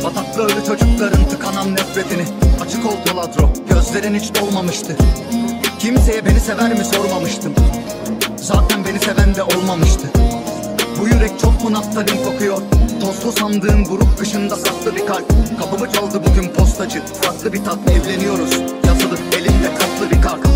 Bataklı ölü çocukların tıkanan nefretini. Açık ol taladro, gözlerin hiç dolmamıştı. Kimseye beni sever mi sormamıştım. Zaten beni seven de olmamıştı. Bu yürek çok mu naftalin kokuyor? Tozlu sandığın buruk dışında saklı bir kalp. Kapımı çaldı bugün postacı, farklı bir tat. Evleniyoruz, yazılı elimde katlı bir kart.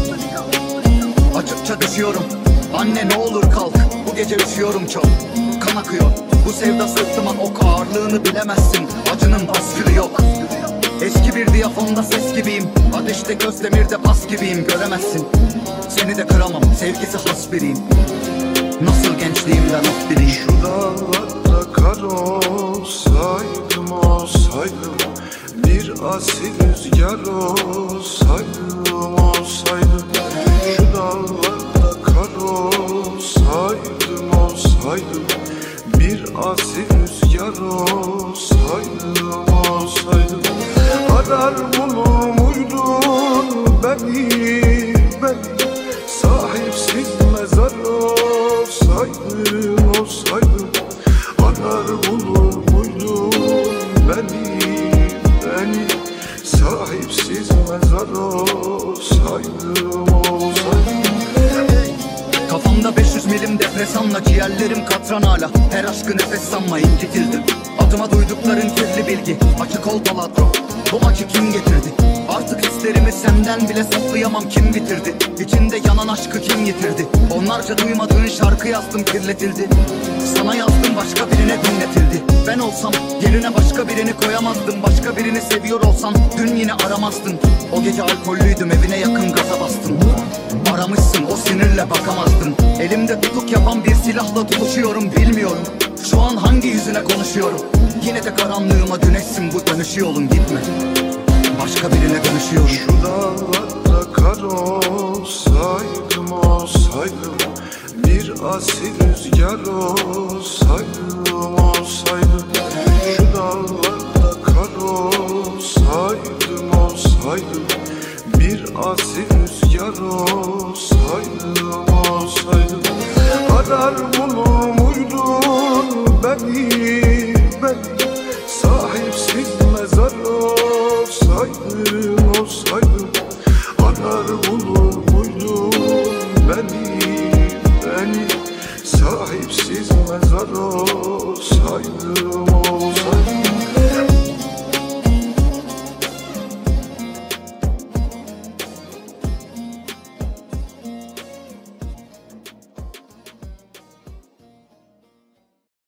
Açıkça düşüyorum, anne ne olur kalk. Bu gece üşüyorum çok, kan akıyor. Bu sevda sırtıma ok, ağırlığını bilemezsin. Acının baskını yok. Eski bir diyafonda ses gibiyim, ateşte gözdemirde pas gibiyim. Göremezsin, seni de kıramam, sevgisi has biriyim. Nasıl gençliğimden af biriyim. Şu dağlarda kar olsaydım, olsaydım, bir asil rüzgar olsaydım, olsaydım. Şu dağlarda kar olsaydım, olsaydım, bir asil rüzgar olsaydım, olsaydım. Arar bulur muydun beni, sahipsiz mezar olsaydım, olsaydım. Arar bulur muydun beni, sahipsiz mezar olsaydım, olsaydım. Kafamda 500 milim depresanla, ciğerlerim katran hala. Her aşkı nefes sanma, incitildim. Adıma duydukların kirli bilgi, açık ol taladro. Bu acı kim getirdi? Artık hislerimi senden bile saklayamam, kim bitirdi? İçinde yanan aşkı kim yitirdi? Onlarca duymadığın şarkı yazdım, kirletildi. Sana yazdım, başka birine dinletildi. Ben olsam yerine başka birini koyamazdım. Başka birini seviyor olsan dün yine aramazdın. O gece alkollüydüm, evine yakın gaza bastım. Aramışsın, o sinirle bakamazdın. Elimde tutuk yapan bir silahla tutuşuyorum, bilmiyorum şu an hangi yüzüne konuşuyorum. Yine de karanlığıma güneşsin, bu dönüşü yolun, gitme. Başka birine dönüşüyorum. Şu dağlarda kar olsaydım, olsaydım, bir asil rüzgar olsaydım, olsaydım. Şu dağlarda kar olsaydım, olsaydım, bir asil rüzgar olsaydım, olsaydım. Arar bulur muydun beni, sahipsiz mezar olsaydım, olsaydım. Arar bulur muydun beni, sahipsiz mezar olsaydım,